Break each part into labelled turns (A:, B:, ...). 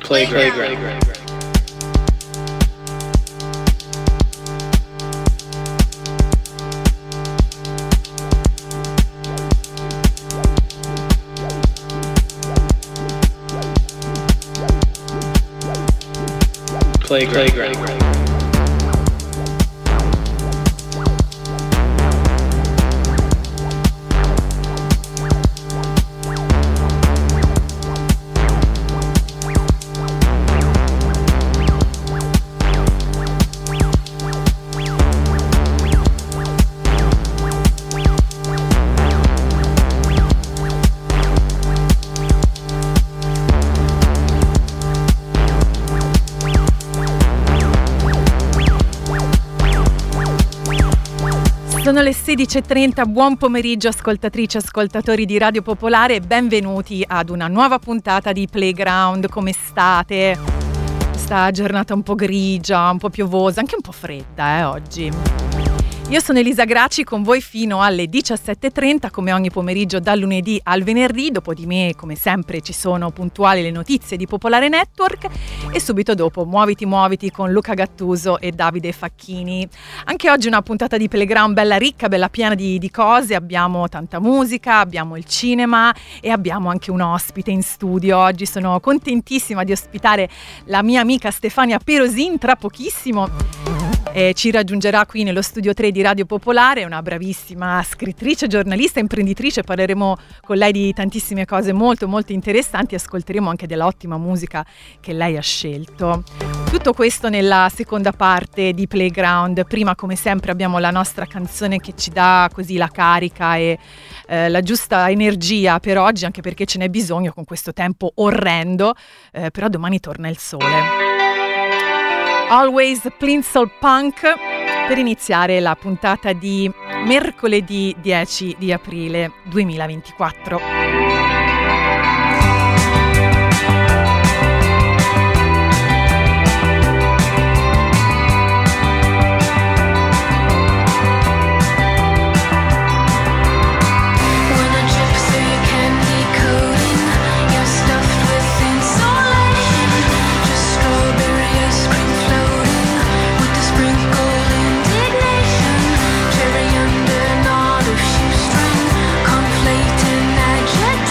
A: Playground. Playground.
B: Sono le 16:30, buon pomeriggio ascoltatrici e ascoltatori di Radio Popolare e benvenuti ad una nuova puntata di Playground. Come state? Questa giornata un po' grigia, un po' piovosa, anche un po' fredda oggi. Io sono Elisa Graci con voi fino alle 17:30 come ogni pomeriggio dal lunedì al venerdì. Dopo di me come sempre ci sono puntuali le notizie di Popolare Network e subito dopo Muoviti con Luca Gattuso e Davide Facchini. Anche oggi una puntata di Playground bella ricca, bella piena di cose. Abbiamo tanta musica, abbiamo il cinema e abbiamo anche un ospite in studio. Oggi sono contentissima di ospitare la mia amica Stefania Perosin tra pochissimo. Ci raggiungerà qui nello studio 3 di Radio Popolare, una bravissima scrittrice, giornalista, imprenditrice. Parleremo con lei di tantissime cose molto molto interessanti, ascolteremo anche dell'ottima musica che lei ha scelto. Tutto questo nella seconda parte di Playground. Prima come sempre abbiamo la nostra canzone che ci dà così la carica e la giusta energia per oggi, anche perché ce n'è bisogno con questo tempo orrendo, però domani torna il sole. Always Plimsoll Punk per iniziare la puntata di mercoledì 10 di aprile 2024.
C: Cherry under, not of shoestring, conflating adjectives.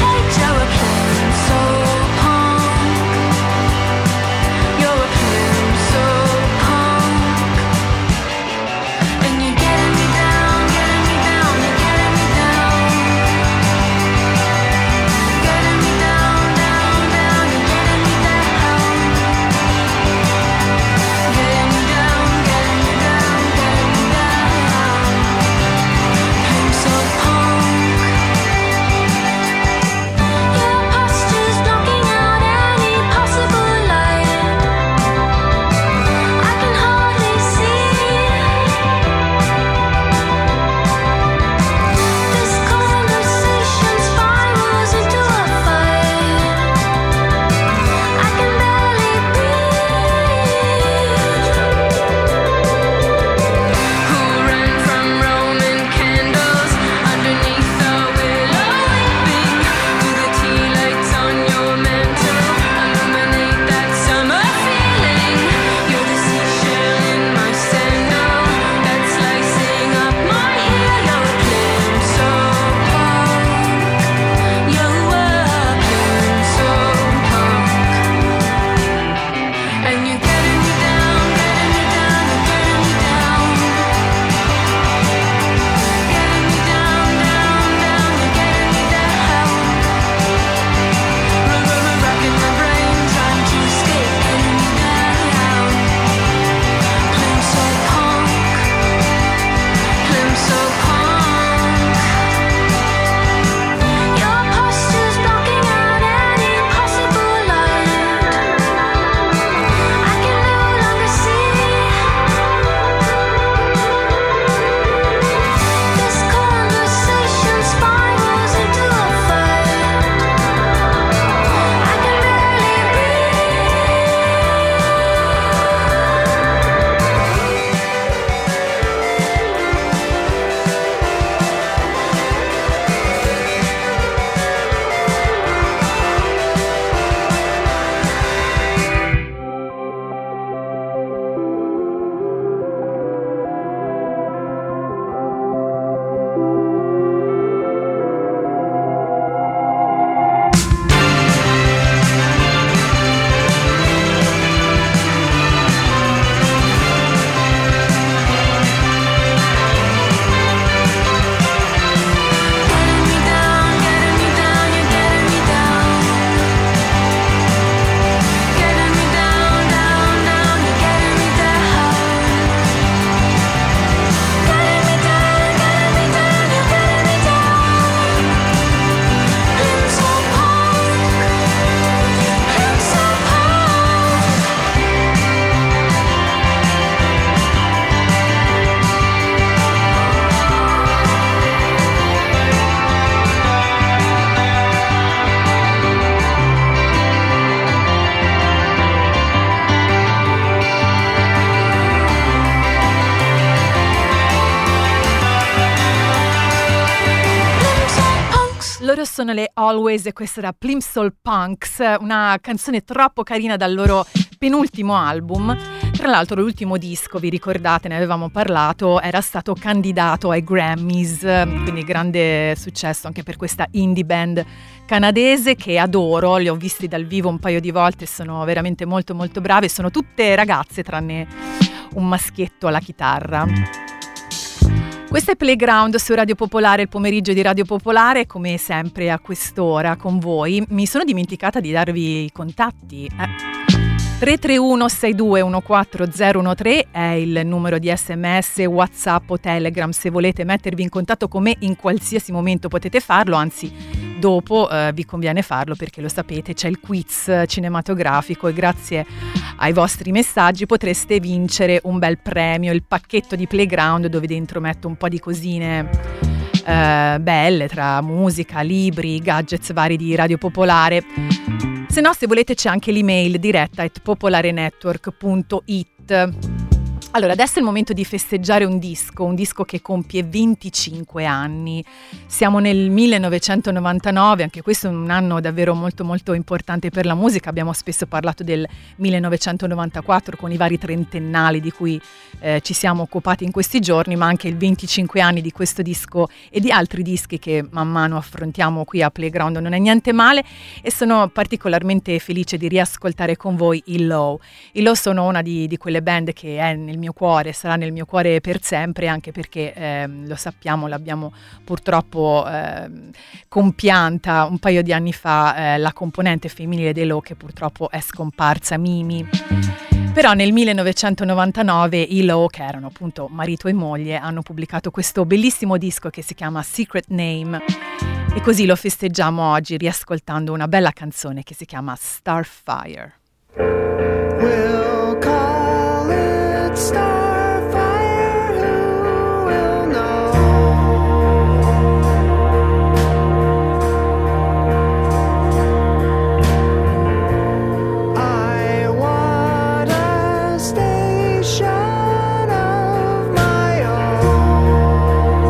B: sono le Always e questa era Plimsoll Punks, una canzone troppo carina dal loro penultimo album. Tra l'altro l'ultimo disco, vi ricordate, ne avevamo parlato, era stato candidato ai Grammys, quindi grande successo anche per questa indie band canadese che adoro, li ho visti dal vivo un paio di volte, sono veramente molto molto brave, sono tutte ragazze tranne un maschietto alla chitarra. Questo è Playground su Radio Popolare, il pomeriggio di Radio Popolare, come sempre a quest'ora con voi. Mi sono dimenticata di darvi i contatti. 331 6214013 è il numero di SMS, WhatsApp o Telegram. Se volete mettervi in contatto con me in qualsiasi momento potete farlo, anzi dopo vi conviene farlo perché lo sapete, c'è il quiz cinematografico e grazie ai vostri messaggi potreste vincere un bel premio, il pacchetto di Playground dove dentro metto un po' di cosine belle tra musica, libri, gadgets vari di Radio Popolare. Se no, se volete c'è anche l'email diretta@popolarenetwork.it. Allora, adesso è il momento di festeggiare un disco che compie 25 anni. Siamo nel 1999, anche questo è un anno davvero molto molto importante per la musica. Abbiamo spesso parlato del 1994 con i vari trentennali di cui ci siamo occupati in questi giorni, ma anche il 25 anni di questo disco e di altri dischi che man mano affrontiamo qui a Playground non è niente male, e sono particolarmente felice di riascoltare con voi i Low. I Low sono una di quelle band che è nel mio cuore, sarà nel mio cuore per sempre, anche perché lo sappiamo, l'abbiamo purtroppo compianta un paio di anni fa la componente femminile dei Low, che purtroppo è scomparsa, Mimi. Però nel 1999 i Low, che erano appunto marito e moglie, hanno pubblicato questo bellissimo disco che si chiama Secret Name, e così lo festeggiamo oggi riascoltando una bella canzone che si chiama Starfire.
A: We'll call it Starfire, who will know? I want a station of my own.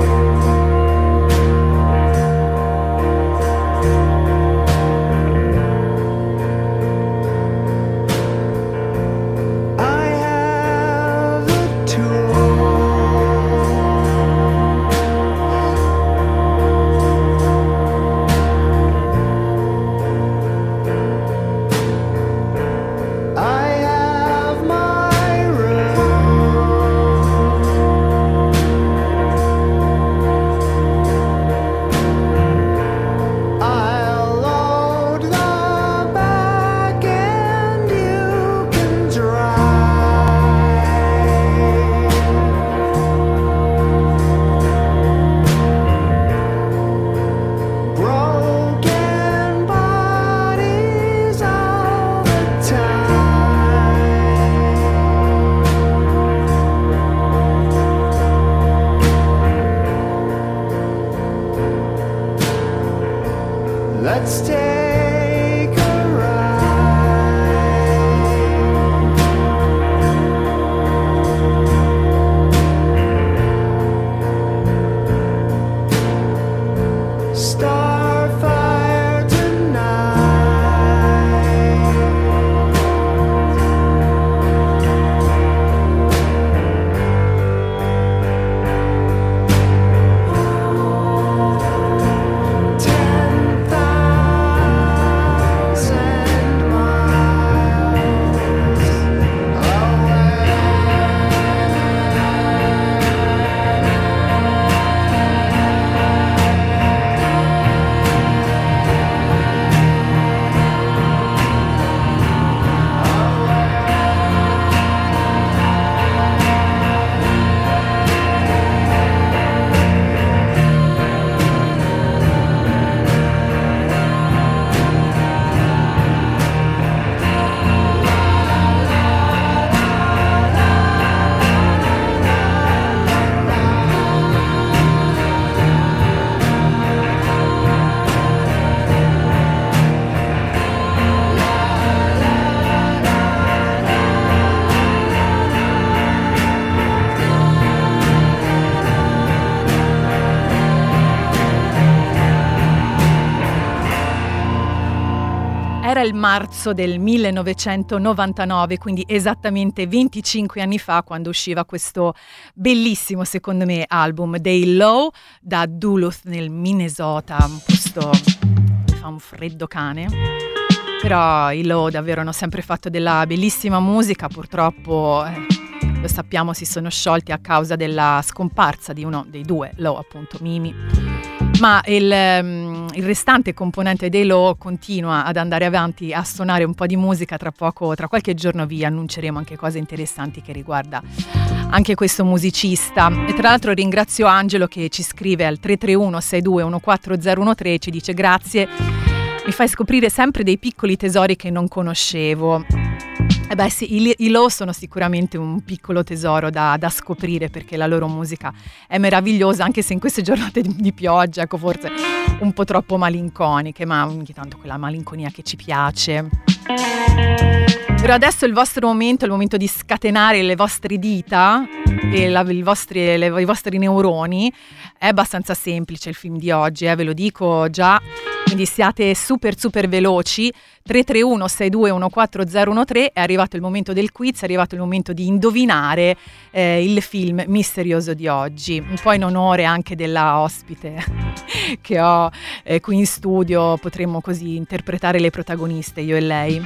B: Era il marzo del 1999, quindi esattamente 25 anni fa, quando usciva questo bellissimo, secondo me, album Day Low da Duluth nel Minnesota, un posto che fa un freddo cane. Però i Low davvero hanno sempre fatto della bellissima musica, purtroppo lo sappiamo, si sono sciolti a causa della scomparsa di uno dei due Low, appunto Mimi. Ma il restante componente dei Low continua ad andare avanti a suonare un po' di musica. Tra qualche giorno vi annunceremo anche cose interessanti che riguarda anche questo musicista. E tra l'altro ringrazio Angelo che ci scrive al 331 62 14013 e ci dice: grazie, mi fai scoprire sempre dei piccoli tesori che non conoscevo. Eh beh sì, i Low sono sicuramente un piccolo tesoro da scoprire, perché la loro musica è meravigliosa, anche se in queste giornate di pioggia, ecco, forse un po' troppo malinconiche, ma ogni tanto quella malinconia che ci piace. Però adesso il vostro momento è il momento di scatenare le vostre dita e i vostri neuroni. È abbastanza semplice il film di oggi, ve lo dico già, quindi siate super veloci. 331 62 14013, è arrivato il momento del quiz, è arrivato il momento di indovinare il film misterioso di oggi, un po' in onore anche della ospite che ho qui in studio. Potremmo così interpretare le protagoniste, io e lei.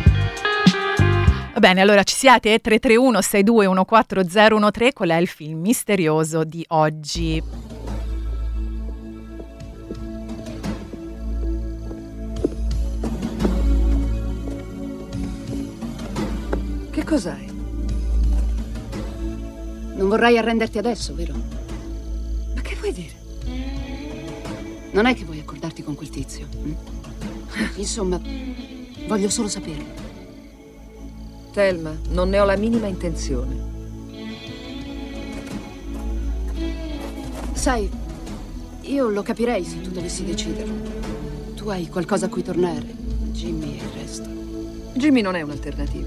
B: Va bene, allora ci siete? 331 62 14013, qual è il film misterioso di oggi?
C: Che cos'hai? Non vorrai arrenderti adesso, vero? Ma che vuoi dire? Non è che vuoi accordarti con quel tizio? Insomma, voglio solo sapere.
D: Thelma, non ne ho la minima intenzione.
C: Sai, io lo capirei se tu dovessi deciderlo. Tu hai qualcosa a cui tornare, Jimmy e il resto.
D: Jimmy non è un'alternativa.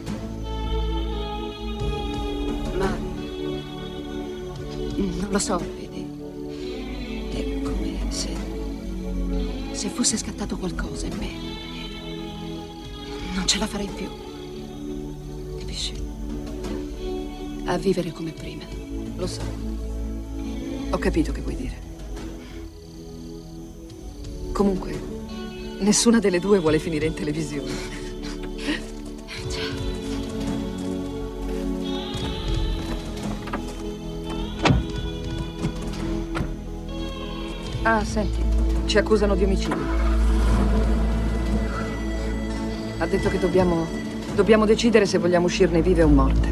C: Ma non lo so, vedi. È come se fosse scattato qualcosa in me. Non ce la farei più. Capisci? A vivere come prima.
D: Lo so. Ho capito che vuoi dire. Comunque, nessuna delle due vuole finire in televisione. Ah, senti, ci accusano di omicidio. Ha detto che dobbiamo decidere se vogliamo uscirne vive o morte.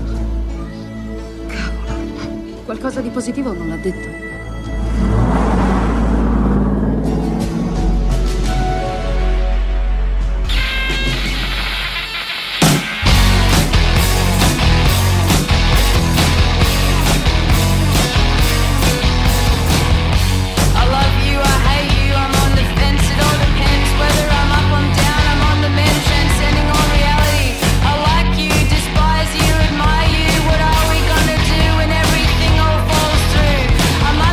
C: Cavolo. Qualcosa di positivo non l'ha detto.
E: Admire you, what are we gonna do when everything all falls through? I'm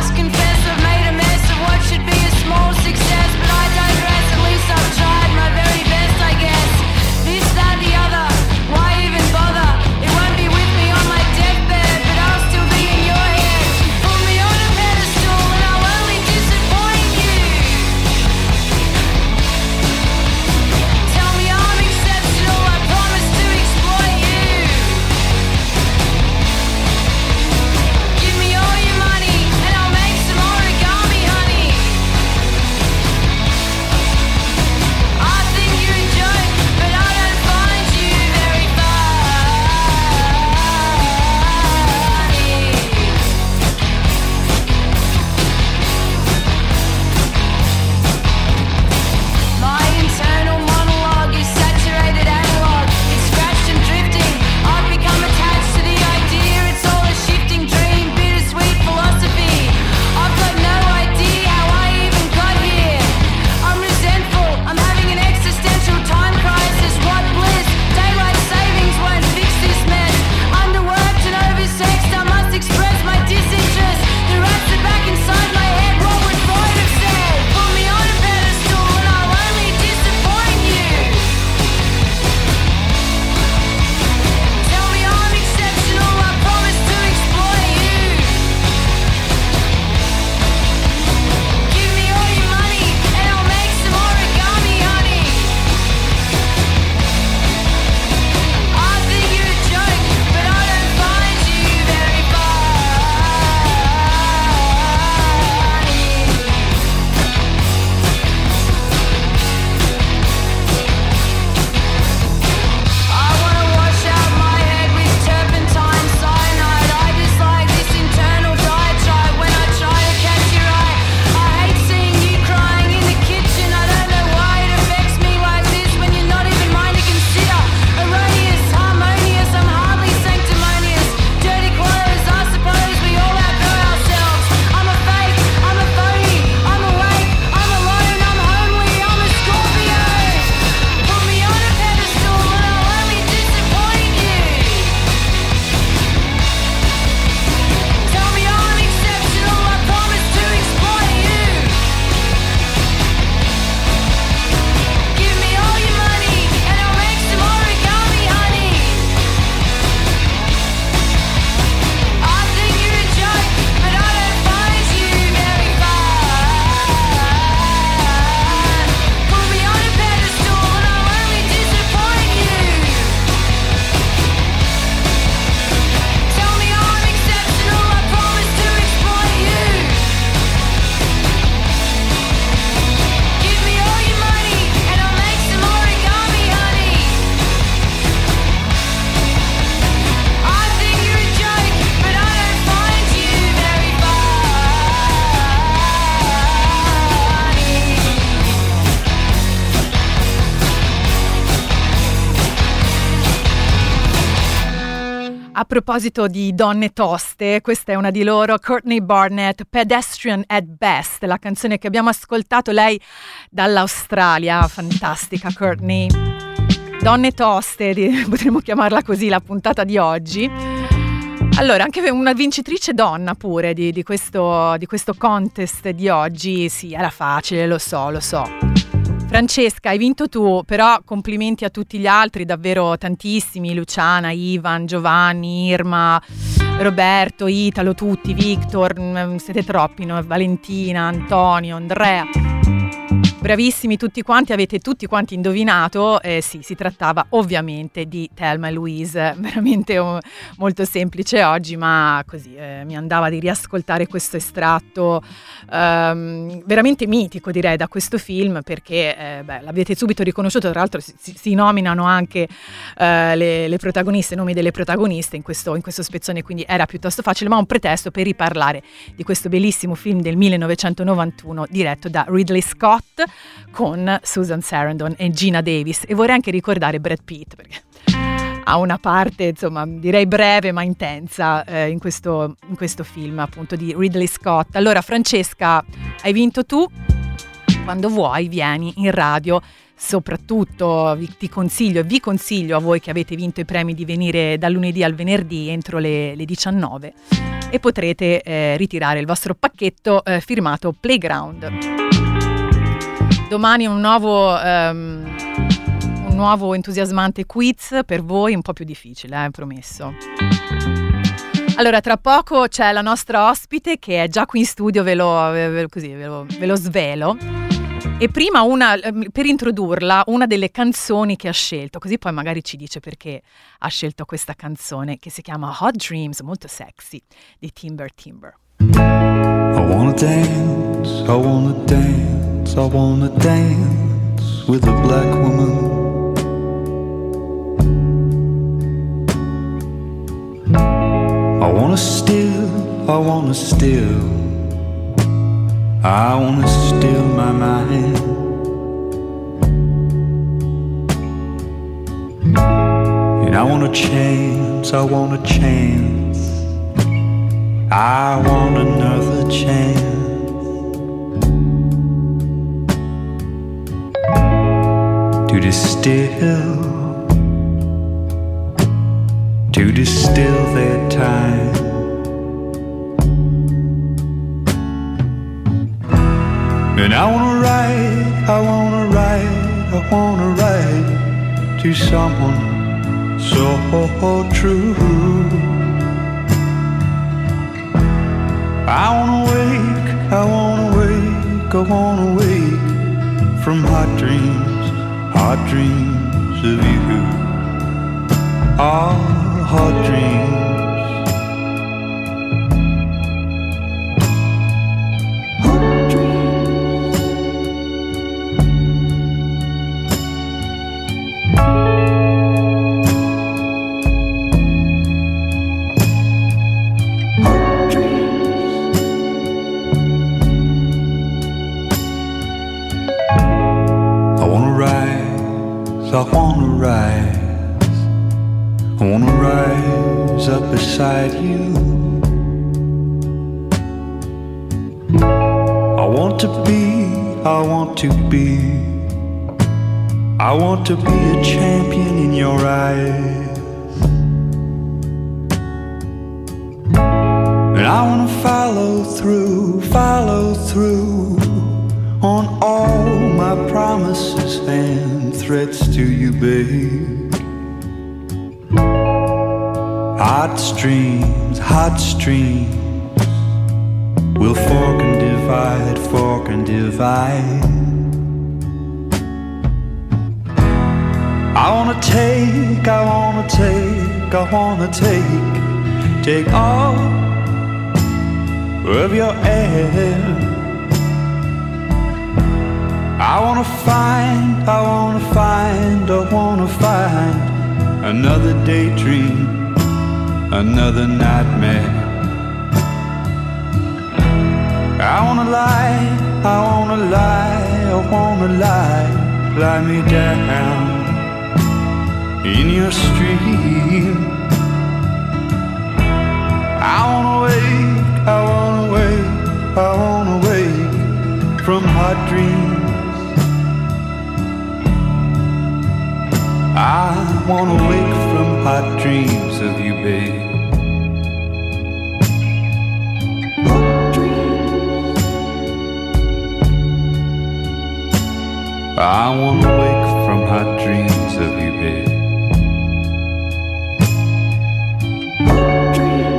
B: A proposito di donne toste, questa è una di loro, Courtney Barnett, Pedestrian at Best, la canzone che abbiamo ascoltato, lei dall'Australia, fantastica Courtney. Donne toste, potremmo chiamarla così la puntata di oggi. Allora, anche una vincitrice donna pure di questo contest di oggi, sì, era facile, lo so. Francesca, hai vinto tu, però complimenti a tutti gli altri, davvero tantissimi, Luciana, Ivan, Giovanni, Irma, Roberto, Italo, tutti, Victor, siete troppi, no? Valentina, Antonio, Andrea. Bravissimi tutti quanti, avete tutti quanti indovinato, sì, si trattava ovviamente di Thelma e Louise, veramente molto semplice oggi, ma così mi andava di riascoltare questo estratto veramente mitico, direi, da questo film, perché l'avete subito riconosciuto, tra l'altro si nominano anche le protagoniste, i nomi delle protagoniste in questo spezzone, quindi era piuttosto facile, ma un pretesto per riparlare di questo bellissimo film del 1991 diretto da Ridley Scott, con Susan Sarandon e Gina Davis, e vorrei anche ricordare Brad Pitt, perché ha una parte, insomma, direi breve ma intensa in questo film appunto di Ridley Scott. Allora Francesca, hai vinto tu, quando vuoi vieni in radio, soprattutto vi consiglio a voi che avete vinto i premi di venire dal lunedì al venerdì entro le 19 e potrete ritirare il vostro pacchetto firmato Playground. Domani un nuovo entusiasmante quiz per voi, un po' più difficile, promesso. Allora, tra poco c'è la nostra ospite che è già qui in studio, ve lo svelo. E prima per introdurla, una delle canzoni che ha scelto, così poi magari ci dice perché ha scelto questa canzone che si chiama Hot Dreams, molto sexy, di Timber.
E: I wanna dance, I wanna dance, I wanna dance with a black woman. I wanna steal, I wanna steal, I wanna steal my mind. And I want a chance, I want a chance, I want another chance to distill their time. And I wanna write, I wanna write, I wanna write to someone so true. I wanna wake, I wanna wake, I wanna wake from hot dreams of you. Oh, hot dreams. Hot dreams. Hot dreams. I wanna rise, I wanna rise, I wanna rise up beside you. I want to be, I want to be, I want to be a champion in your eyes. And I wanna follow through on all my promises and threats to you, babe. Hot streams, we'll fork and divide. I wanna take, I wanna take, I wanna take all of your air. I wanna find, I wanna find, I wanna find another daydream, another nightmare. I wanna lie, I wanna lie, I wanna lie me down in your stream. I wanna wake, I wanna wake, I wanna wake from hot dreams. I wanna wake from hot dreams of you, babe. Hot dreams. I wanna wake from hot dreams of you, babe. Hot dreams.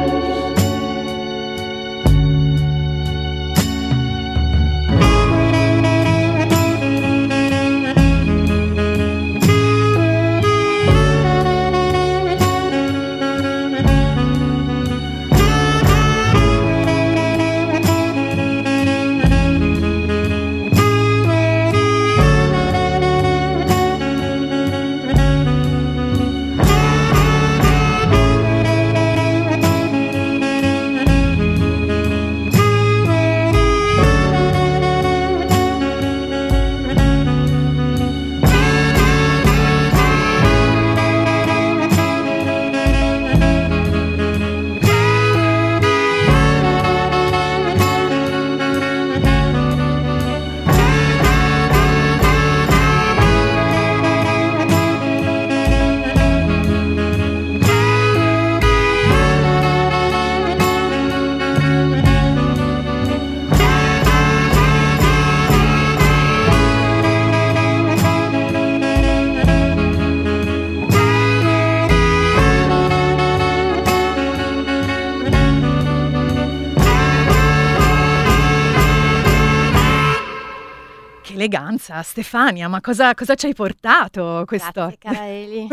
B: Eleganza, Stefania, ma cosa ci hai portato questo?
F: Grazie, cara Eli.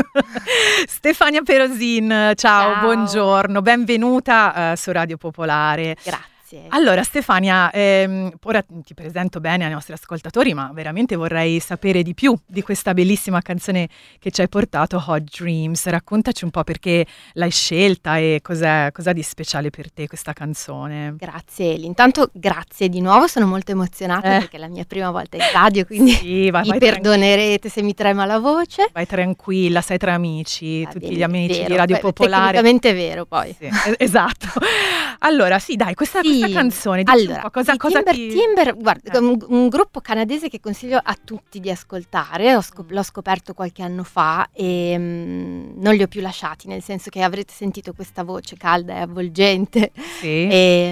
B: Stefania Perosin, ciao,
F: Ciao.
B: buongiorno, benvenuta su Radio Popolare.
F: Grazie.
B: Allora Stefania, ora ti presento bene ai nostri ascoltatori, ma veramente vorrei sapere di più di questa bellissima canzone che ci hai portato, Hot Dreams. Raccontaci un po' perché l'hai scelta e cosa di speciale per te questa canzone.
F: Grazie Eli. Intanto grazie di nuovo, sono molto emozionata perché è la mia prima volta in radio, quindi
B: Sì,
F: mi perdonerete se mi trema la voce.
B: Vai tranquilla, sei tra amici,
F: Va
B: tutti
F: bene,
B: gli amici
F: vero,
B: di Radio
F: poi
B: Popolare.
F: Tecnicamente è vero poi.
B: Sì, esatto. Allora, sì, dai, questa canzone, dici un po' cosa
F: Timber, guarda, un gruppo canadese che consiglio a tutti di ascoltare. L'ho scoperto qualche anno fa e non li ho più lasciati, nel senso che avrete sentito questa voce calda e avvolgente.
B: Sì.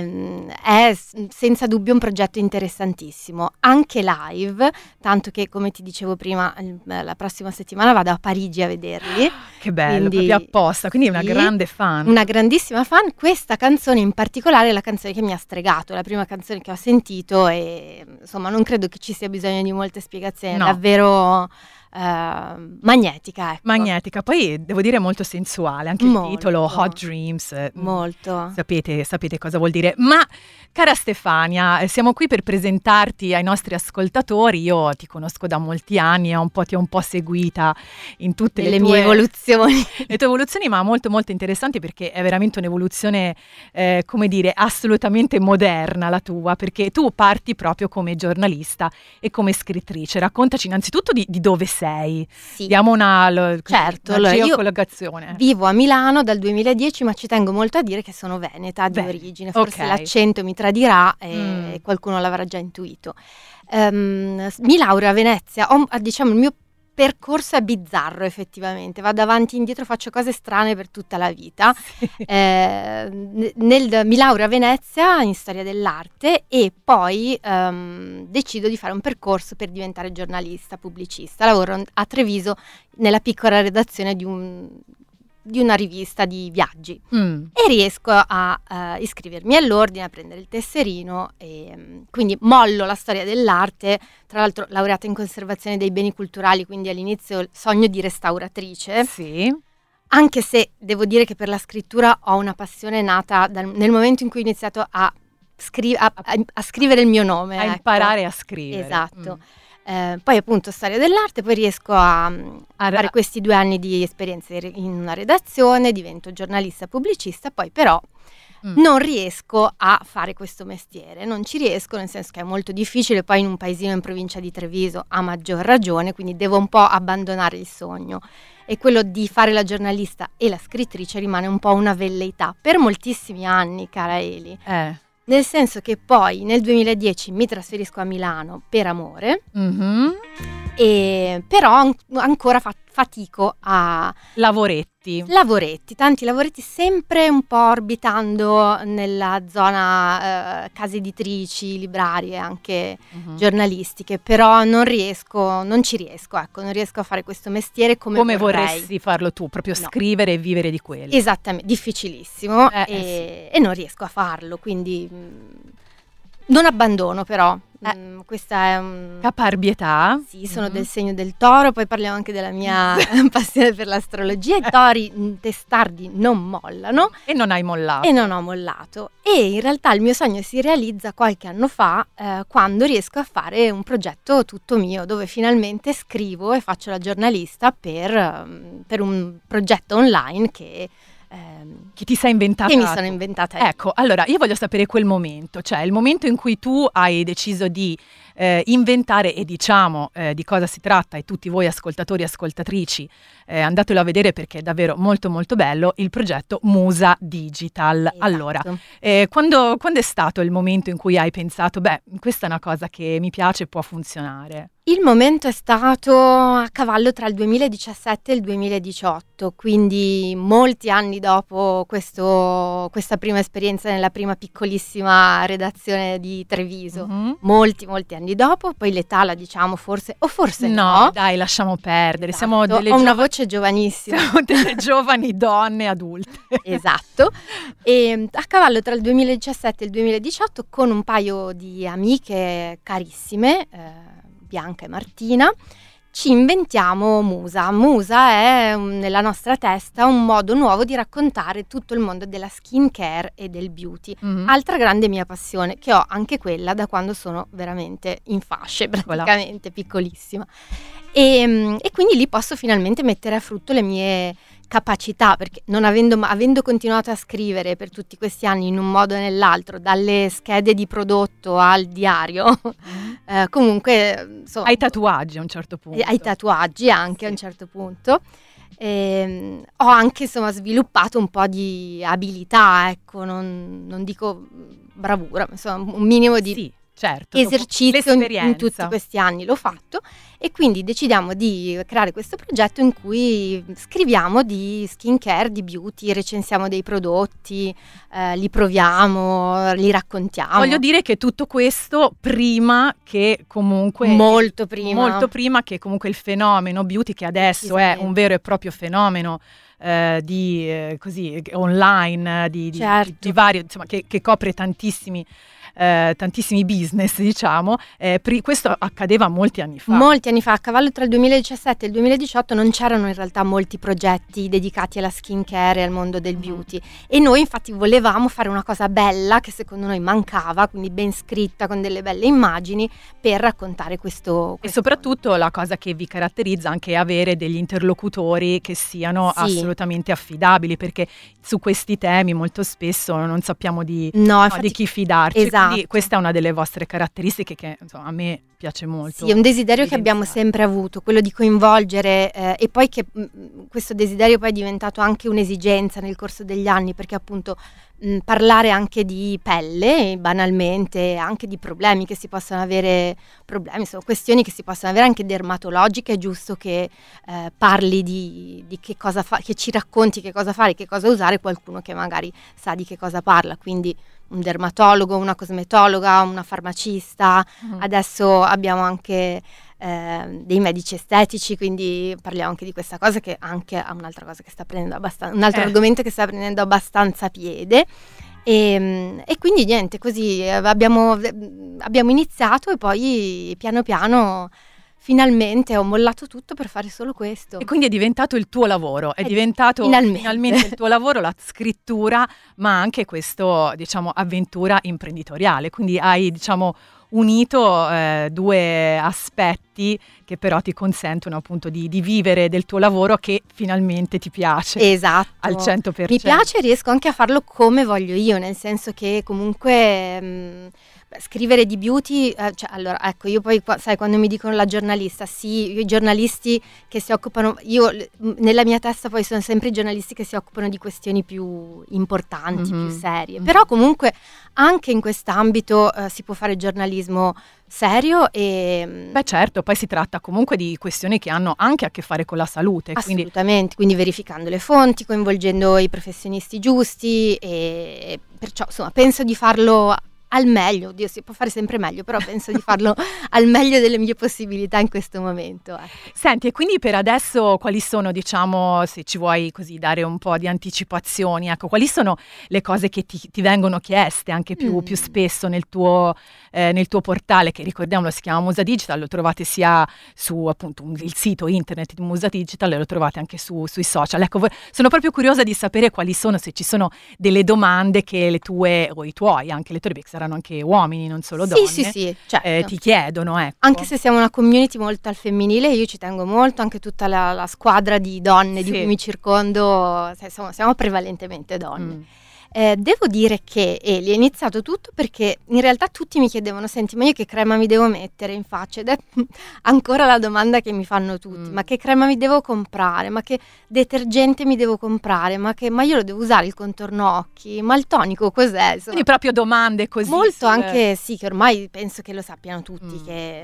F: È senza dubbio un progetto interessantissimo, anche live, tanto che, come ti dicevo prima, la prossima settimana vado a Parigi a vederli.
B: Che bello,
F: Quindi,
B: proprio apposta, quindi è una
F: sì,
B: grande fan.
F: Una grandissima fan. Questa canzone in particolare è la canzone che mi ha stregato, la prima canzone che ho sentito e insomma non credo che ci sia bisogno di molte spiegazioni,
B: No.
F: è davvero magnetica, ecco.
B: Magnetica, poi devo dire molto sensuale, anche
F: Molto.
B: il titolo Hot Dreams,
F: Molto.
B: sapete cosa vuol dire. Ma cara Stefania, siamo qui per presentarti ai nostri ascoltatori. Io ti conosco da molti anni e ti ho un po' seguita in tutte
F: Nelle
B: le
F: mie evoluzioni.
B: le tue evoluzioni, ma molto molto interessanti, perché è veramente un'evoluzione come dire assolutamente moderna la tua, perché tu parti proprio come giornalista e come scrittrice. Raccontaci innanzitutto di dove sei.
F: Sì.
B: Diamo
F: Certo,
B: una
F: allora, io
B: geocollocazione.
F: Vivo a Milano dal 2010, ma ci tengo molto a dire che sono veneta di origine, forse
B: ok.
F: l'accento mi tradirà e qualcuno l'avrà già intuito. Mi laureo a Venezia, diciamo il mio percorso è bizzarro effettivamente, vado avanti e indietro, faccio cose strane per tutta la vita. Mi laureo a Venezia in storia dell'arte e poi decido di fare un percorso per diventare giornalista, pubblicista. Lavoro a Treviso nella piccola redazione di una rivista di viaggi e riesco a iscrivermi all'ordine, a prendere il tesserino e quindi mollo la storia dell'arte, tra l'altro laureata in conservazione dei beni culturali, quindi all'inizio il sogno di restauratrice.
B: Sì.
F: Anche se devo dire che per la scrittura ho una passione nata nel momento in cui ho iniziato a scrivere il mio nome,
B: A
F: ecco.
B: imparare a scrivere.
F: Esatto. Poi appunto storia dell'arte, poi riesco a fare questi 2 anni di esperienza in una redazione, divento giornalista pubblicista, poi però non riesco a fare questo mestiere, non ci riesco, nel senso che è molto difficile, poi in un paesino in provincia di Treviso a maggior ragione, quindi devo un po' abbandonare il sogno. E quello di fare la giornalista e la scrittrice rimane un po' una velleità per moltissimi anni, cara Eli. Nel senso che poi nel 2010 mi trasferisco a Milano per amore, e però ancora fatico a... Lavoretti, tanti lavoretti, sempre un po' orbitando nella zona case editrici, librarie, anche giornalistiche, però non ci riesco a fare questo mestiere come vorrei.
B: Vorresti farlo tu, proprio scrivere e vivere di quello.
F: Esattamente, difficilissimo e non riesco a farlo, quindi non abbandono però. Questa è
B: caparbietà.
F: Sì, sono del segno del toro, poi parliamo anche della mia passione per l'astrologia. I tori testardi non mollano.
B: E non hai mollato.
F: E non ho mollato. E in realtà il mio sogno si realizza qualche anno fa, quando riesco a fare un progetto tutto mio, dove finalmente scrivo e faccio la giornalista per un progetto online che
B: ti sei inventata.
F: Che mi sono inventata io.
B: Ecco, allora io voglio sapere quel momento, cioè il momento in cui tu hai deciso di inventare, e diciamo di cosa si tratta, e tutti voi ascoltatori e ascoltatrici andatelo a vedere perché è davvero molto molto bello, il progetto Musa Digital.
F: Esatto.
B: Allora, quando è stato il momento in cui hai pensato, questa è una cosa che mi piace e può funzionare?
F: Il momento è stato a cavallo tra il 2017 e il 2018, quindi molti anni dopo questa prima esperienza nella prima piccolissima redazione di Treviso. Molti anni dopo, poi l'età la diciamo forse no.
B: Dai, lasciamo perdere,
F: Esatto. Ho una voce giovanissima.
B: Siamo delle giovani donne adulte.
F: Esatto. E a cavallo tra il 2017 e il 2018 con un paio di amiche carissime, Bianca e Martina, ci inventiamo Musa. Musa è nella nostra testa un modo nuovo di raccontare tutto il mondo della skincare e del beauty. Altra grande mia passione, che ho anche quella da quando sono veramente in fasce, praticamente piccolissima. E quindi lì posso finalmente mettere a frutto le mie capacità, perché non avendo continuato a scrivere per tutti questi anni in un modo o nell'altro, dalle schede di prodotto al diario, comunque insomma,
B: hai tatuaggi a un certo punto.
F: Hai tatuaggi anche a un certo punto. Ho anche insomma sviluppato un po' di abilità, ecco, non dico bravura, ma insomma un minimo di esercizio in tutti questi anni l'ho fatto, e quindi decidiamo di creare questo progetto in cui scriviamo di skincare, di beauty, recensiamo dei prodotti, li proviamo, li raccontiamo.
B: Voglio dire che tutto questo prima che comunque
F: molto prima
B: che comunque il fenomeno beauty, che adesso è un vero e proprio fenomeno così online di vario, insomma, che copre tantissimi business, diciamo, questo accadeva molti anni fa.
F: A cavallo tra il 2017 e il 2018 non c'erano in realtà molti progetti dedicati alla skincare e al mondo del beauty, e noi infatti volevamo fare una cosa bella che secondo noi mancava, quindi ben scritta, con delle belle immagini, per raccontare questo
B: e soprattutto la cosa che vi caratterizza anche è avere degli interlocutori che siano assolutamente affidabili, perché su questi temi molto spesso non sappiamo di chi fidarci.
F: Esatto.
B: Quindi questa è una delle vostre caratteristiche che insomma, a me piace molto.
F: Sì, è un desiderio che abbiamo sempre avuto, quello di coinvolgere, e poi che questo desiderio poi è diventato anche un'esigenza nel corso degli anni, perché appunto parlare anche di pelle, banalmente, anche di problemi che si possono avere, insomma, questioni che si possono avere anche dermatologiche, è giusto che parli di che cosa fa, che ci racconti che cosa fare, che cosa usare, qualcuno che magari sa di che cosa parla, quindi un dermatologo, una cosmetologa, una farmacista. Adesso abbiamo anche dei medici estetici, quindi parliamo anche di questa cosa, che anche è un'altra cosa che sta prendendo abbastanza, un altro argomento che sta prendendo abbastanza piede, e quindi niente, così abbiamo iniziato, e poi piano piano finalmente ho mollato tutto per fare solo questo.
B: E quindi è diventato il tuo lavoro, è diventato finalmente il tuo lavoro, la scrittura, ma anche questo, diciamo, avventura imprenditoriale. Quindi hai, diciamo, unito due aspetti che però ti consentono appunto di vivere del tuo lavoro che finalmente ti piace.
F: Esatto.
B: Al 100%.
F: Mi piace e riesco anche a farlo come voglio io, nel senso che comunque scrivere di beauty, cioè, allora ecco, io poi sai, quando mi dicono la giornalista, sì, i giornalisti che si occupano, io nella mia testa poi sono sempre i giornalisti che si occupano di questioni più importanti, più serie, però comunque anche in quest'ambito si può fare giornalismo serio e...
B: Beh certo, poi si tratta comunque di questioni che hanno anche a che fare con la salute.
F: Assolutamente, quindi verificando le fonti, coinvolgendo i professionisti giusti e perciò insomma penso di farlo al meglio. Oddio, si può fare sempre meglio, però penso di farlo al meglio delle mie possibilità in questo momento.
B: Senti, e quindi per adesso quali sono, diciamo, se ci vuoi così dare un po' di anticipazioni, ecco, quali sono le cose che ti vengono chieste anche più spesso nel tuo portale, che ricordiamolo si chiama Musa Digital, lo trovate sia su appunto il sito internet di Musa Digital e lo trovate anche sui social. Ecco, sono proprio curiosa di sapere quali sono, se ci sono delle domande che le tue o i tuoi, anche le tue, perché saranno anche uomini, non solo donne,
F: sì, certo.
B: Ti chiedono, ecco.
F: Anche se siamo una community molto al femminile, io ci tengo molto, anche tutta la squadra di donne di cui mi circondo, siamo prevalentemente donne. Devo dire che Eli è iniziato tutto perché in realtà tutti mi chiedevano: senti, ma io che crema mi devo mettere in faccia? Ed è ancora la domanda che mi fanno tutti: ma che crema mi devo comprare? Ma che detergente mi devo comprare? Ma io lo devo usare il contorno occhi? Ma il tonico cos'è? Insomma,
B: quindi proprio domande così.
F: Molto anche sì, che ormai penso che lo sappiano tutti, che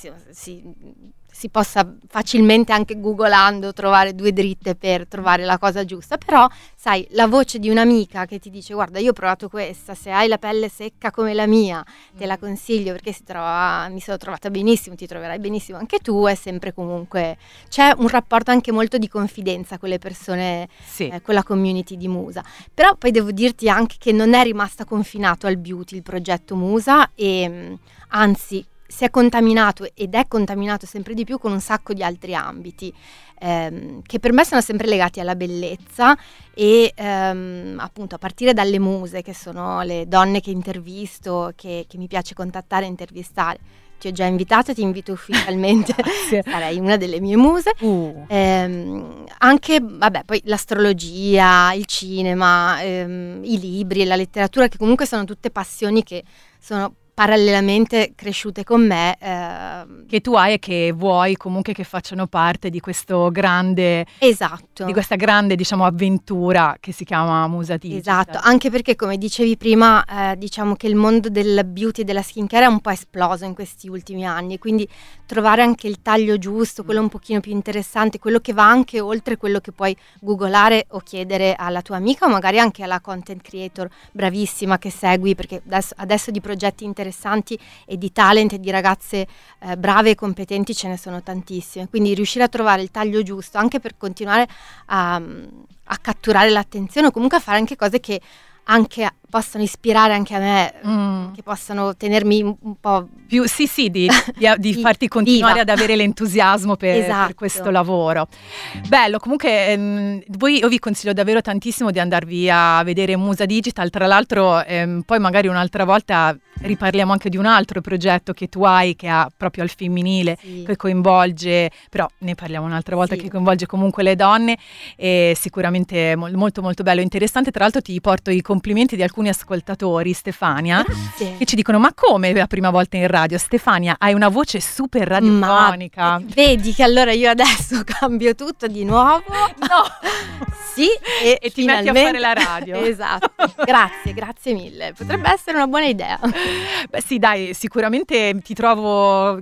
F: si possa facilmente anche googolando trovare due dritte per trovare la cosa giusta, però sai, la voce di un'amica che ti dice: guarda, io ho provato questa, se hai la pelle secca come la mia te la consiglio perché mi sono trovata benissimo, ti troverai benissimo anche tu, è sempre comunque, c'è un rapporto anche molto di confidenza con le persone, con la community di Musa. Però poi devo dirti anche che non è rimasta confinato al beauty il progetto Musa e anzi si è contaminato ed è contaminato sempre di più con un sacco di altri ambiti che per me sono sempre legati alla bellezza e appunto a partire dalle muse, che sono le donne che intervisto, che mi piace contattare e intervistare. Ti ho già invitato, ti invito ufficialmente, sarei una delle mie muse. Anche, vabbè, poi l'astrologia, il cinema, i libri e la letteratura, che comunque sono tutte passioni che sono parallelamente cresciute con me,
B: che tu hai e che vuoi comunque che facciano parte di questo grande,
F: esatto,
B: di questa grande, diciamo, avventura che si chiama Musa Digital.
F: Esatto, anche perché come dicevi prima, diciamo che il mondo del beauty e della skincare è un po' esploso in questi ultimi anni, quindi trovare anche il taglio giusto, quello un pochino più interessante, quello che va anche oltre quello che puoi googolare o chiedere alla tua amica o magari anche alla content creator bravissima che segui, perché adesso di progetti interessanti e di talent e di ragazze brave e competenti ce ne sono tantissime, quindi riuscire a trovare il taglio giusto anche per continuare a catturare l'attenzione o comunque a fare anche cose che anche possano ispirare anche a me, che possano tenermi un po'
B: più di farti continuare ad avere l'entusiasmo per questo lavoro. Bello, comunque io vi consiglio davvero tantissimo di andarvi a vedere Musa Digital. Tra l'altro poi magari un'altra volta riparliamo anche di un altro progetto che tu hai, che ha proprio al femminile, che coinvolge, però ne parliamo un'altra volta, che coinvolge comunque le donne, e sicuramente molto molto bello e interessante. Tra l'altro ti porto i complimenti di alcuni ascoltatori, Stefania, che ci dicono: ma come la prima volta in radio? Stefania, hai una voce super radiofonica.
F: Vedi che allora io adesso cambio tutto di nuovo.
B: No!
F: Sì,
B: e ti metti a fare la radio.
F: Esatto, grazie mille, potrebbe essere una buona idea.
B: Beh sì, dai, sicuramente ti trovo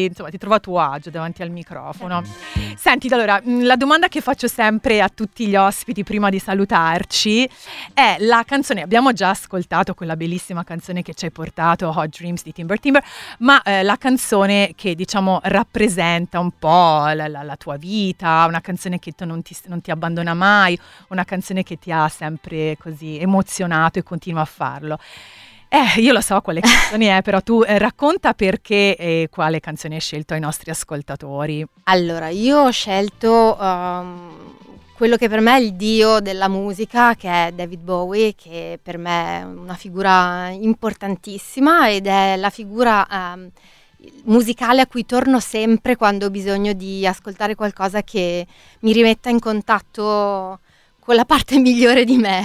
B: a tuo agio davanti al microfono. Senti, allora, la domanda che faccio sempre a tutti gli ospiti prima di salutarci è la canzone. Abbiamo già ascoltato quella bellissima canzone che ci hai portato, Hot Dreams di Timber Timber, ma la canzone che, diciamo, rappresenta un po' la tua vita, una canzone che non ti abbandona mai, una canzone che ti ha sempre così emozionato e continua a farlo. Io lo so quale canzone è, però tu racconta perché e quale canzone hai scelto ai nostri ascoltatori.
F: Allora, io ho scelto quello che per me è il dio della musica, che è David Bowie, che per me è una figura importantissima ed è la figura musicale a cui torno sempre quando ho bisogno di ascoltare qualcosa che mi rimetta in contatto con la parte migliore di me.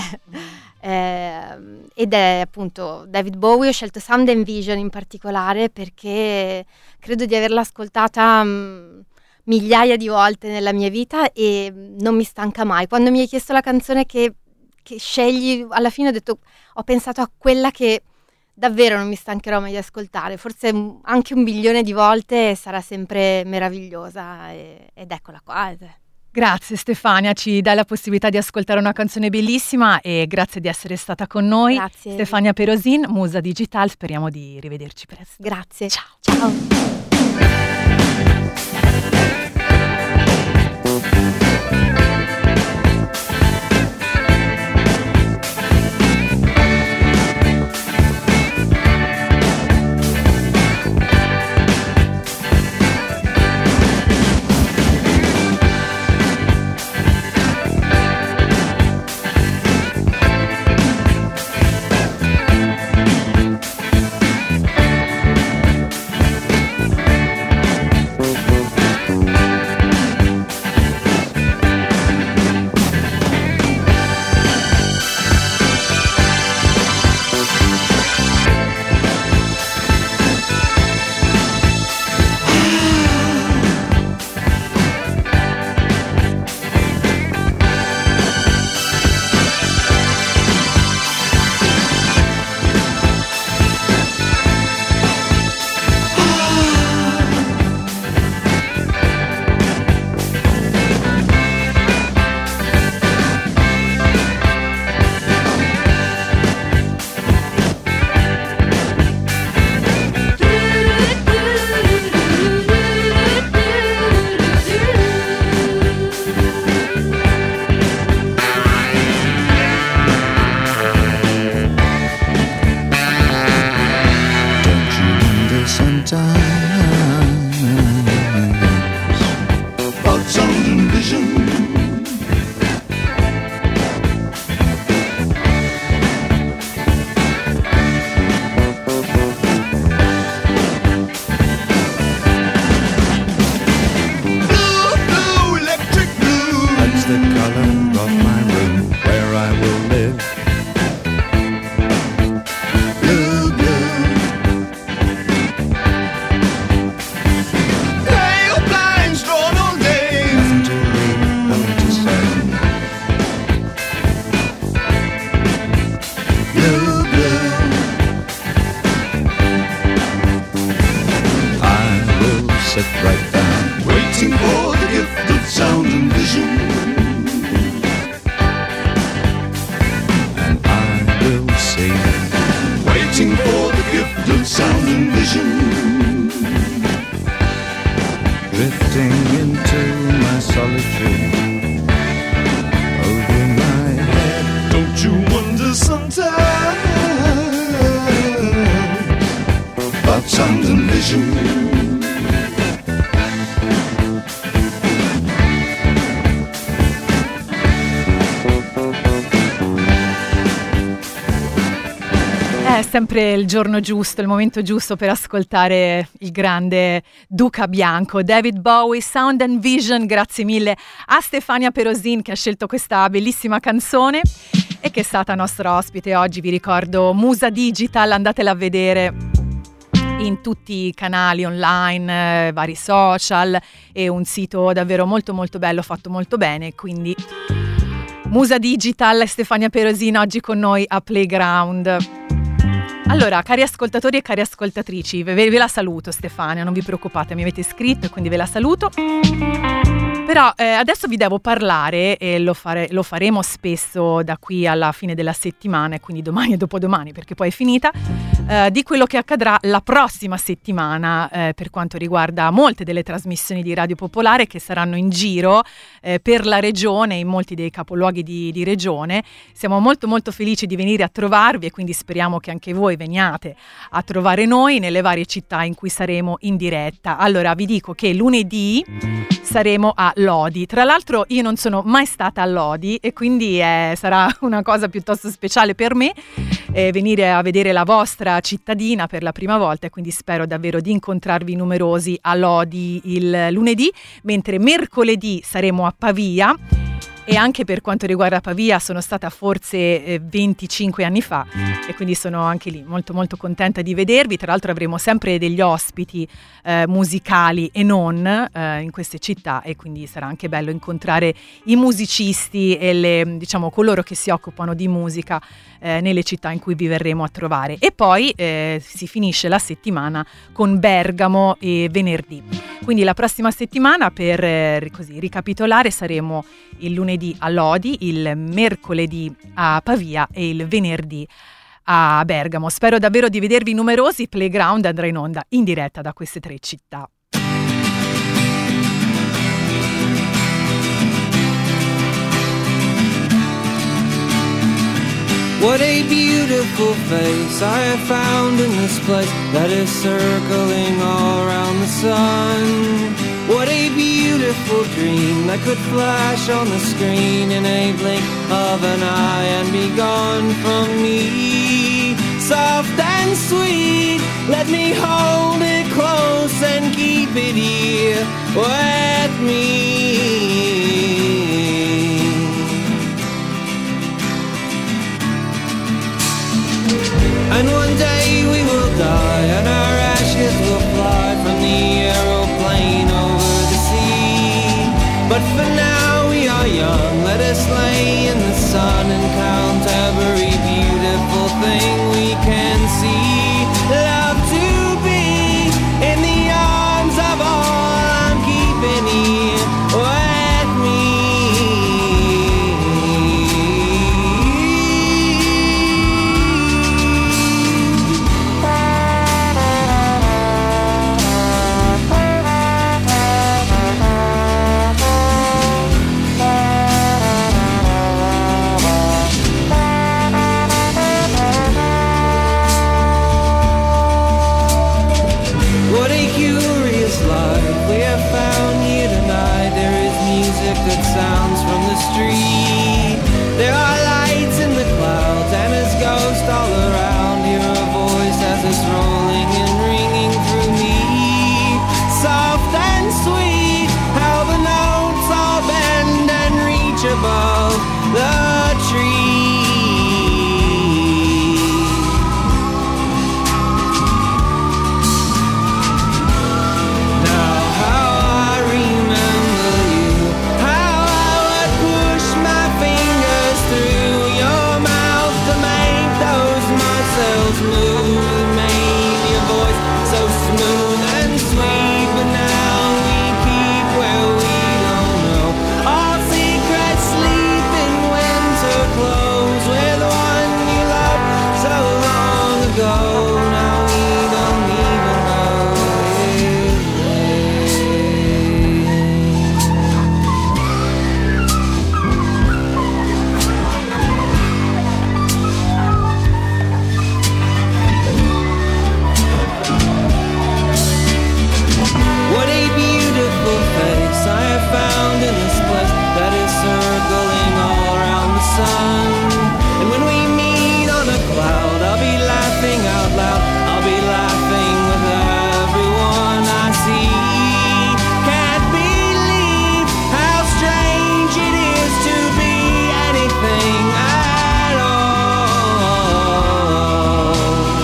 F: Ed è appunto David Bowie. Ho scelto Sound and Vision in particolare perché credo di averla ascoltata migliaia di volte nella mia vita e non mi stanca mai. Quando mi hai chiesto la canzone che scegli, alla fine ho pensato a quella che davvero non mi stancherò mai di ascoltare, forse anche 1 bilione di volte, sarà sempre meravigliosa ed eccola qua.
B: Grazie Stefania, ci dai la possibilità di ascoltare una canzone bellissima e grazie di essere stata con noi.
F: Grazie.
B: Stefania Perosin, Musa Digital, speriamo di rivederci presto.
F: Grazie.
B: Ciao. È sempre il giorno giusto, il momento giusto per ascoltare il grande Duca Bianco, David Bowie, Sound and Vision. Grazie mille a Stefania Perosin che ha scelto questa bellissima canzone e che è stata nostra ospite oggi. Vi ricordo Musa Digital, andatela a vedere in tutti i canali online, vari social, e un sito davvero molto molto bello, fatto molto bene. Quindi Musa Digital, Stefania Perosin oggi con noi a Playground. Allora, cari ascoltatori e cari ascoltatrici, ve la saluto Stefania, non vi preoccupate, mi avete scritto e quindi ve la saluto. Però adesso vi devo parlare, e lo faremo spesso da qui alla fine della settimana, e quindi domani e dopodomani, perché poi è finita, di quello che accadrà la prossima settimana per quanto riguarda molte delle trasmissioni di Radio Popolare che saranno in giro per la regione, in molti dei capoluoghi di regione. Siamo molto molto felici di venire a trovarvi e quindi speriamo che anche voi veniate a trovare noi nelle varie città in cui saremo in diretta. Allora vi dico che lunedì saremo a Lodi. Tra l'altro io non sono mai stata a Lodi e quindi sarà una cosa piuttosto speciale per me venire a vedere la vostra cittadina per la prima volta, e quindi spero davvero di incontrarvi numerosi a Lodi il lunedì, mentre mercoledì saremo a Pavia. E anche per quanto riguarda Pavia sono stata forse 25 anni fa e quindi sono anche lì molto molto contenta di vedervi. Tra l'altro avremo sempre degli ospiti musicali e non in queste città, e quindi sarà anche bello incontrare i musicisti e diciamo coloro che si occupano di musica nelle città in cui vi verremo a trovare. E poi si finisce la settimana con Bergamo e venerdì. Quindi la prossima settimana, per così ricapitolare, saremo il lunedì a Lodi, il mercoledì a Pavia e il venerdì a Bergamo. Spero davvero di vedervi numerosi. Playground andrà in onda in diretta da queste 3 città.
G: What a beautiful face I have found in this place that is circling all around the sun. What a beautiful dream that could flash on the screen in a blink of an eye and be gone from me. Soft and sweet, let me hold it close and keep it here with me. And one day we will die and our ashes will fly from the aeroplane over the sea. But for now we are young, let us lay in the sun and count every beautiful thing we can see. Love to be in the arms of all I'm keeping here with me. That sounds from the street. There are lights in the clouds and there's ghosts all around. Hear a voice as it's rolling and ringing through me. Soft and sweet, how the notes all bend and reach above the tree. Now how I remember you, through your mouth to make those muscles move, made your voice so smooth and sweet. But now we keep where we don't know, all secrets sleep in winter clothes with one you loved so long ago. Now we don't even know his name. What a beautiful face I have found in this place that is circling all around the sun. And when we meet on a cloud, I'll be laughing out loud. I'll be laughing with everyone I see. Can't believe how strange it is to be anything at all.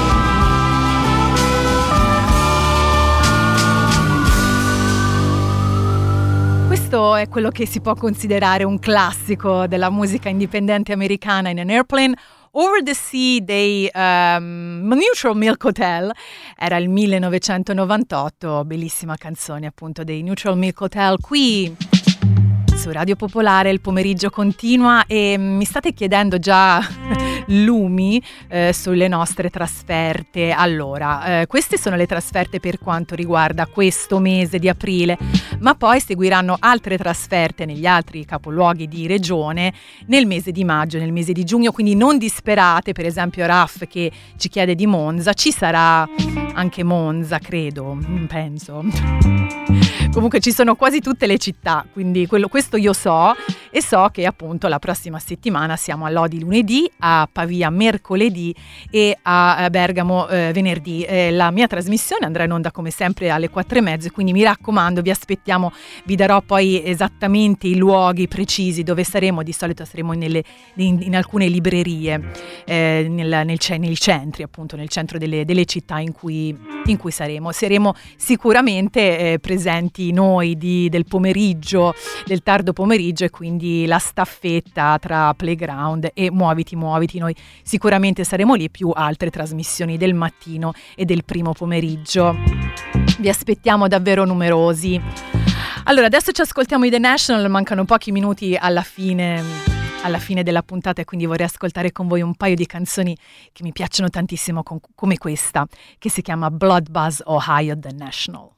B: Questo è quello che si può considerare un classico della musica indipendente americana. In an Airplane Over the Sea dei Neutral Milk Hotel. Era il 1998, bellissima canzone appunto dei Neutral Milk Hotel qui su Radio Popolare. Il pomeriggio continua e mi state chiedendo già lumi sulle nostre trasferte. Allora, queste sono le trasferte per quanto riguarda questo mese di aprile, ma poi seguiranno altre trasferte negli altri capoluoghi di regione nel mese di maggio, nel mese di giugno, quindi non disperate. Per esempio Raf che ci chiede di Monza, ci sarà anche Monza, credo, penso. Comunque ci sono quasi tutte le città, quindi questo io so, e so che appunto la prossima settimana siamo a Lodi lunedì, a Pavia mercoledì e a Bergamo venerdì. La mia trasmissione andrà in onda come sempre alle 4:30, quindi mi raccomando, vi aspettiamo, vi darò poi esattamente i luoghi precisi dove saremo. Di solito saremo in alcune librerie, nei centri, appunto nel centro delle città in cui saremo. Saremo sicuramente presenti noi del pomeriggio, del tardo pomeriggio, e quindi la staffetta tra Playground e Muoviti. Noi sicuramente saremo lì, più altre trasmissioni del mattino e del primo pomeriggio. Vi aspettiamo davvero numerosi. Allora, adesso ci ascoltiamo i The National, mancano pochi minuti alla fine della puntata, e quindi vorrei ascoltare con voi un paio di canzoni che mi piacciono tantissimo, come questa, che si chiama Blood Buzz Ohio The National.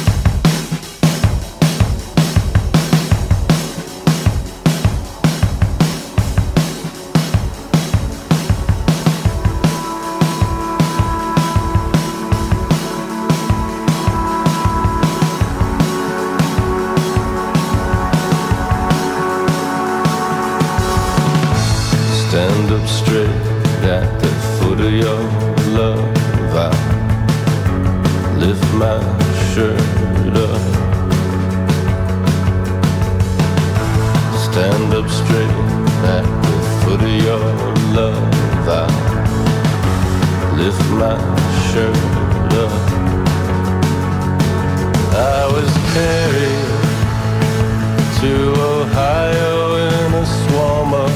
H: Stand up straight at the foot of your love. I lift my shirt up. Stand up straight at the foot of your love. I lift my shirt up. I was carried to Ohio in a swarm of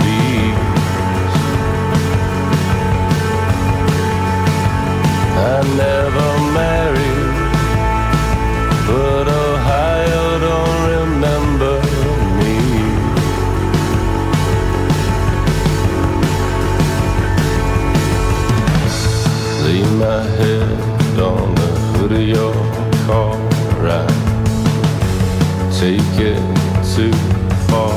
H: I never married, but Ohio don't remember me. Lay my head on the hood of your car, right? Take it too far.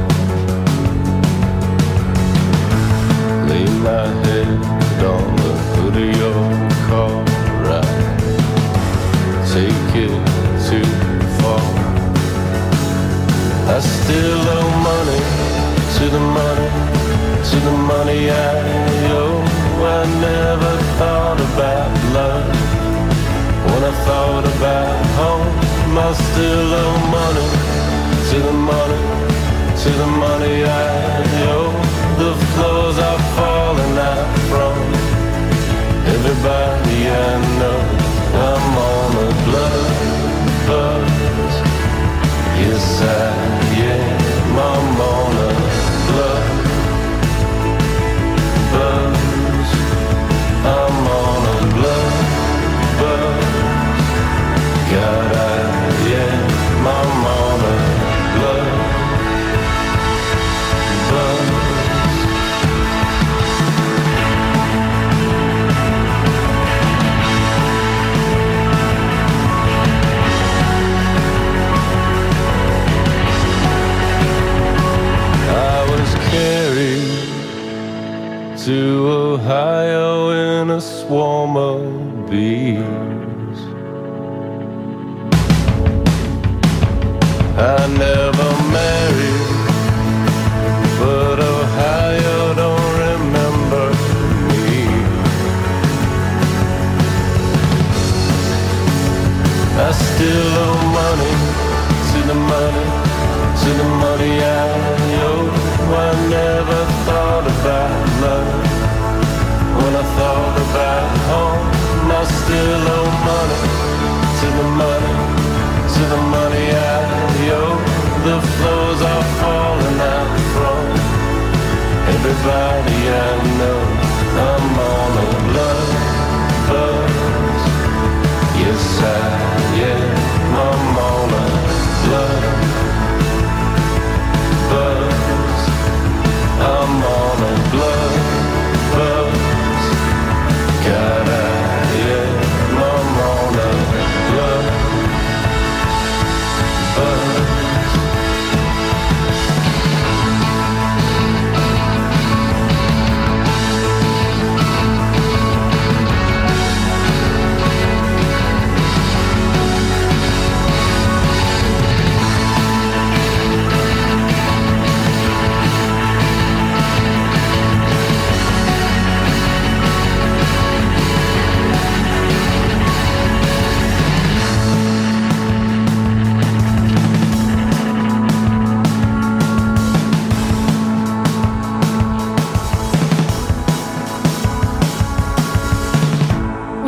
H: Lay my head on the hood of your car, right? Take it too far. I still owe money to the money, to the money I owe. I never thought about love when I thought about home. I still owe money to the money, to the money I owe. The floors are falling out from everybody I know. I'm on a blood buzz. Yes, I am. I'm on a blood buzz. I'm on a blood buzz. God, I am. I'm on a blood buzz. Carried to Ohio in a swarm of bees. I never married, but Ohio don't remember me. I still owe money to the money, to the money I owe. I never thought about love when I thought about home. I still owe money to the money, to the money I owe. The floors are falling out from everybody I know. I'm on a blood buzz. Yes, I am. I'm on a blood buzz. I'm on a blood buzz. God, I am. I'm on a blood buzz.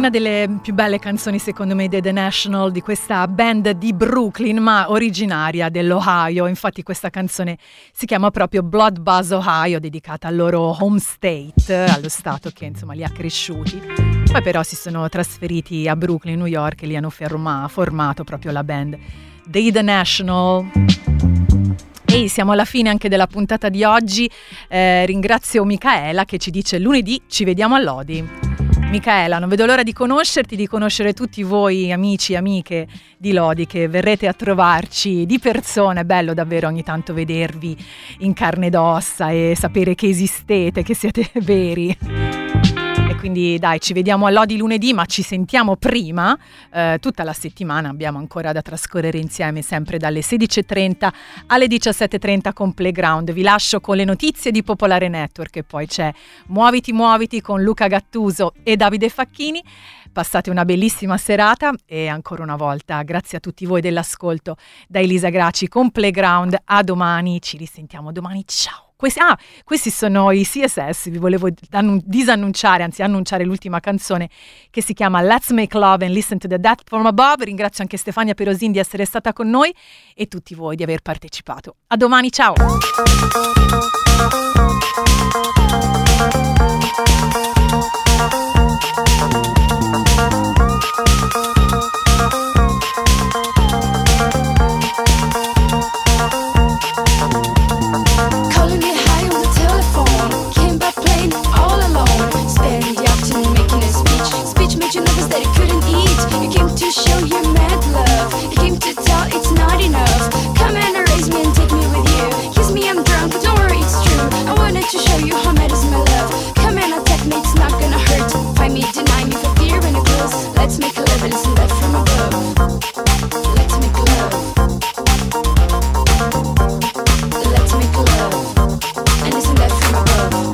B: una delle più belle canzoni secondo me dei The National, di questa band di Brooklyn ma originaria dell'Ohio. Infatti questa canzone si chiama proprio Blood Buzz Ohio, dedicata al loro home state, allo stato che insomma li ha cresciuti. Poi però si sono trasferiti a Brooklyn, New York, e lì hanno formato proprio la band dei The National. E siamo alla fine anche della puntata di oggi. Ringrazio Micaela che ci dice: lunedì ci vediamo a Lodi. Micaela, non vedo l'ora di conoscerti, di conoscere tutti voi amici e amiche di Lodi che verrete a trovarci di persona. È bello davvero ogni tanto vedervi in carne ed ossa e sapere che esistete, che siete veri. E quindi dai, ci vediamo a Lodi lunedì, ma ci sentiamo prima. Tutta la settimana abbiamo ancora da trascorrere insieme, sempre dalle 16:30 alle 17:30 con Playground. Vi lascio con le notizie di Popolare Network e poi c'è Muoviti con Luca Gattuso e Davide Facchini. Passate una bellissima serata e ancora una volta grazie a tutti voi dell'ascolto da Elisa Graci con Playground. A domani, ci risentiamo domani, ciao. Questi sono i CSS, vi volevo annunciare l'ultima canzone che si chiama Let's Make Love and Listen to the Death from Above. Ringrazio anche Stefania Perosin di essere stata con noi e tutti voi di aver partecipato. A domani, ciao!
I: Show you mad love. You came to tell it's not enough. Come and erase me and take me with you. Kiss me, I'm drunk, but don't worry, it's true. I wanted to show you how mad is my love. Come and attack me, it's not gonna hurt. Find me, deny me for fear and close. Let's make a love and listen that from above. Let's make love. Let's make love and listen that from above.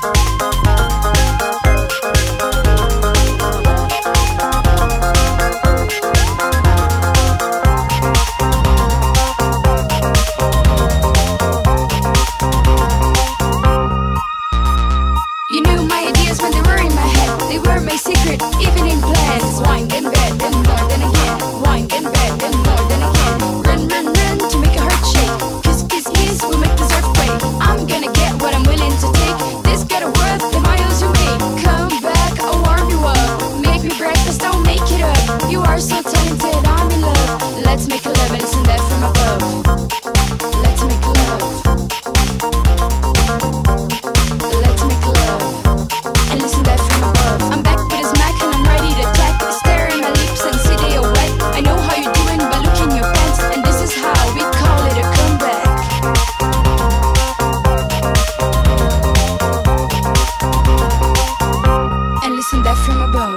I: Even in plans, wine and bed, then more than again. Wine and bed, then more than again. Run, run, run to make a heart shake. Kiss, kiss, kiss, we'll make this earthquake. I'm gonna get what I'm willing to take. This got a worth the miles you made. Come back, I'll warm you up. Make me breakfast, I'll make it up. You are so talented, I'm in love. Let's make a love and listen that from above. Let's make love. Let's make love and listen that from above. I'm back with a smack and I'm ready to attack. Stare in my lips and see they are wet. I know how you're doing by looking your pants, and this is how we call it a comeback. And listen that from above.